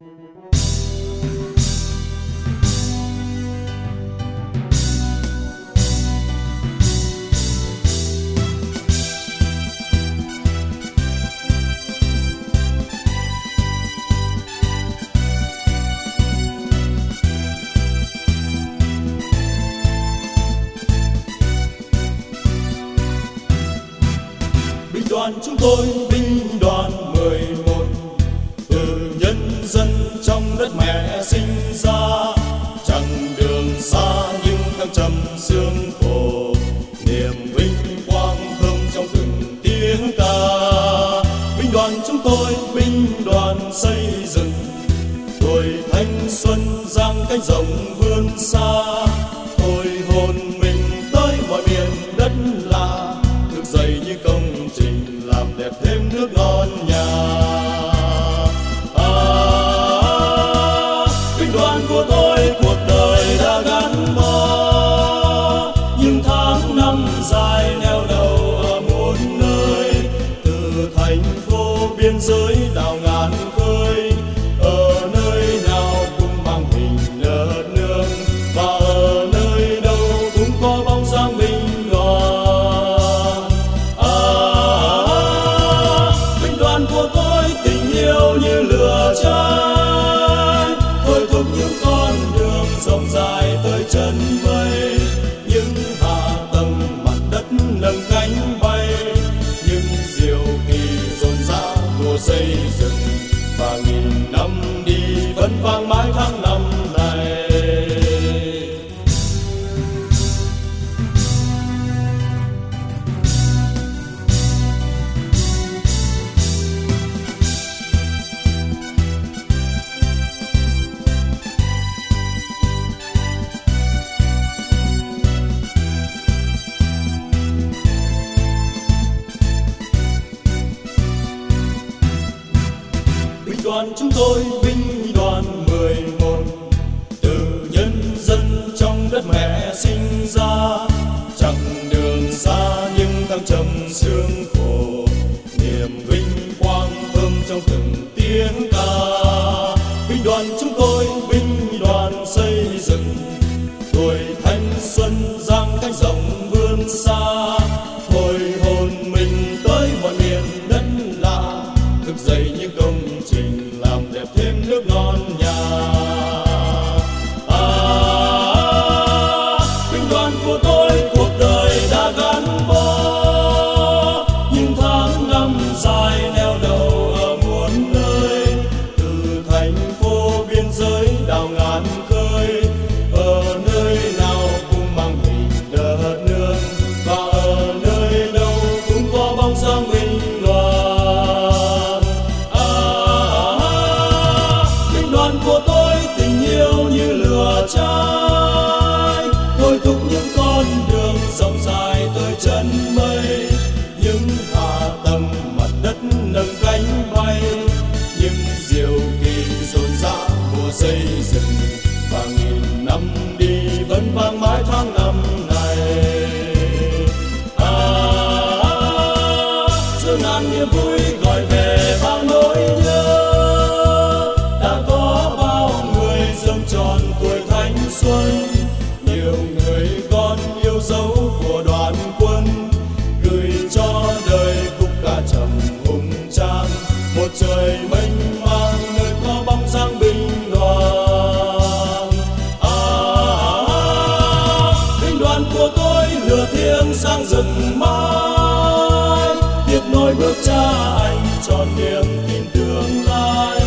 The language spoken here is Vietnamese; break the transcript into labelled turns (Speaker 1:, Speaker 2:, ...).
Speaker 1: Binh đoàn chúng tôi, binh đoàn 11, từ nhân dân trong đất mẹ sinh ra. Chặng đường xa nhưng thăng trầm sương khổ, niềm vinh quang thơm trong từng tiếng ca. Binh đoàn chúng tôi, binh đoàn xây dựng, tuổi thanh xuân giang cánh rộng vươn xa. Thôi hồn mình tới mọi miền đất lạ, thức dậy như công trình làm đẹp thêm nước non nhà. Binh đoàn của tôi cuộc đời đã gắn bó, những tháng năm dài neo đầu ở muôn nơi. Từ thành phố biên giới đảo ngàn khơi, ở nơi nào cũng mang hình đất nước, và ở nơi đâu cũng có bóng dáng binh đoàn. Binh đoàn của tôi tình yêu như lửa cháy, thôi thúc những con đường rộng dài tới chân mây. Những hạ tầng mặt đất nâng cánh bay, những diệu kỳ rộn rã mùa xây dựng, và nghìn năm đi vẫn vang mãi tháng năm này. Binh đoàn chúng tôi, binh đoàn 11, từ nhân dân trong đất mẹ sinh ra. Chặng đường xa nhưng thăng trầm sương khổ, niềm vinh quang thơm trong từng tiếng ca. Binh đoàn chúng tôi, binh đoàn xây dựng, tuổi thanh xuân giang cánh rộng vươn xa. Thôi hồn mình tới mọi miền đất lạ, thức dậy những công trình làm đẹp thêm nước non nhà. Binh đoàn của tôi cuộc đời đã gắn bó, những tháng năm dài neo đầu ở muôn nơi. Từ thành phố biên giới đảo ngàn khơi, ở nơi nào cũng mang hình đất nước, và ở nơi đâu cũng có bóng dáng binh đoàn. Binh đoàn của tôi tình yêu như lửa cháy, thôi thúc những con đường rộng dài tới chân mây. Những hạ tầng mặt đất nâng cánh bay, những diệu kỳ rộn rã mùa xây dựng, và nghìn năm đi vẫn vang mãi tháng năm này. Giữa ngàn niềm vui gọi về bao nỗi nhớ, đã có bao người dâng tròn tuổi thanh xuân. Nhiều người con yêu dấu của đoàn quân, gửi cho đời khúc ca trầm hùng tráng. Một trời mênh mang nơi có bóng dáng binh đoàn. Binh đoàn của tôi lửa thiêng sáng rực mãi, tiếp nối bước cha anh tròn niềm tin tương lai.